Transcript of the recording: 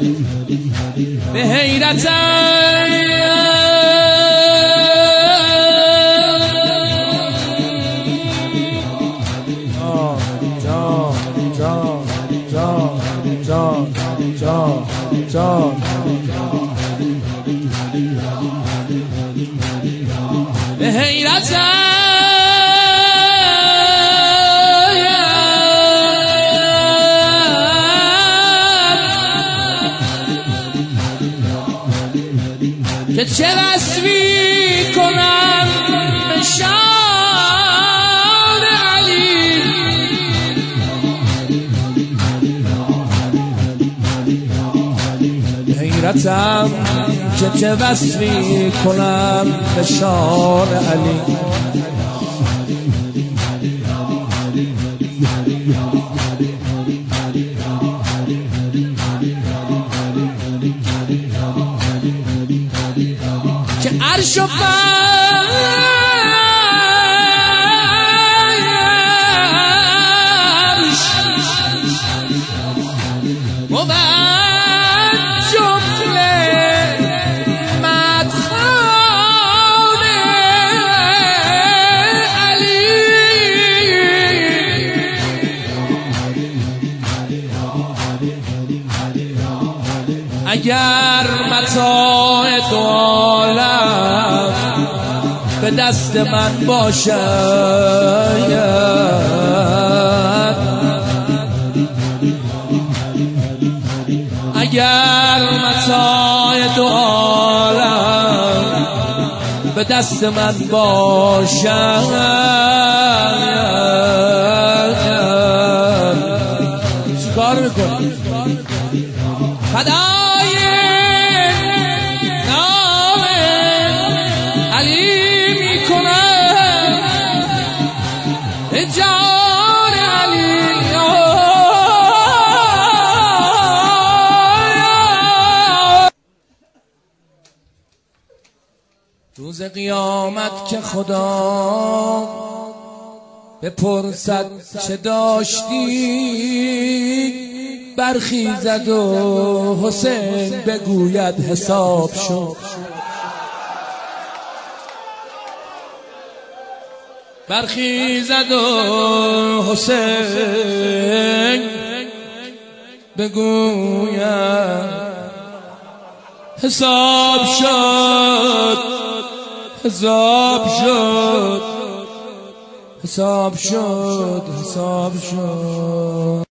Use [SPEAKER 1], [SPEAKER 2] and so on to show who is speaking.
[SPEAKER 1] به حیرتم به حیرتم که چه وصفی کنم به شان علی حیرتم که چه وصفی کنم به شان علی که عرش و فرش بود جمله مدخان علی اگر متاع دو عالم به دست من باشد اگر متاع دو عالم به دست من باشد چیکار میکنی؟ فدای نام علی میکنم به جان علی روز قیامت که خدا بپرسد چه داشتی برخیزد و حسین بگوید حساب شد برخیزد و حسین بگوید حساب شد حساب شد حساب شد حساب شد